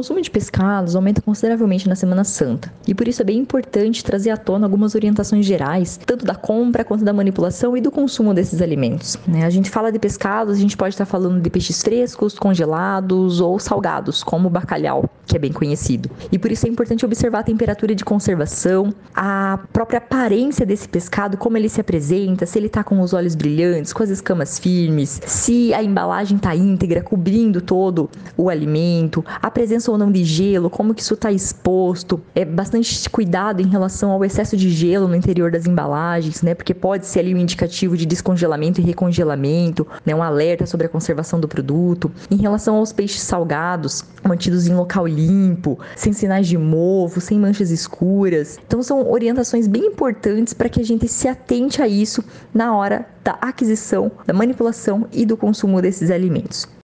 consumo de pescados aumenta consideravelmente na Semana Santa, e por isso é bem importante trazer à tona algumas orientações gerais, tanto da compra quanto da manipulação e do consumo desses alimentos. A gente fala de pescados, a gente pode estar falando de peixes frescos, congelados ou salgados, como o bacalhau, que é bem conhecido. E por isso é importante observar a temperatura de conservação, a própria aparência desse pescado, como ele se apresenta, se ele está com os olhos brilhantes, com as escamas firmes, se a embalagem está íntegra, cobrindo todo o alimento, a presença ou não de gelo, como que isso está exposto. É bastante cuidado em relação ao excesso de gelo no interior das embalagens, né? Porque pode ser ali um indicativo de descongelamento e recongelamento, né? Um alerta sobre a conservação do produto. Em relação aos peixes salgados, mantidos em local limpo, sem sinais de mofo, sem manchas escuras. Então são orientações bem importantes para que a gente se atente a isso na hora da aquisição, da manipulação e do consumo desses alimentos.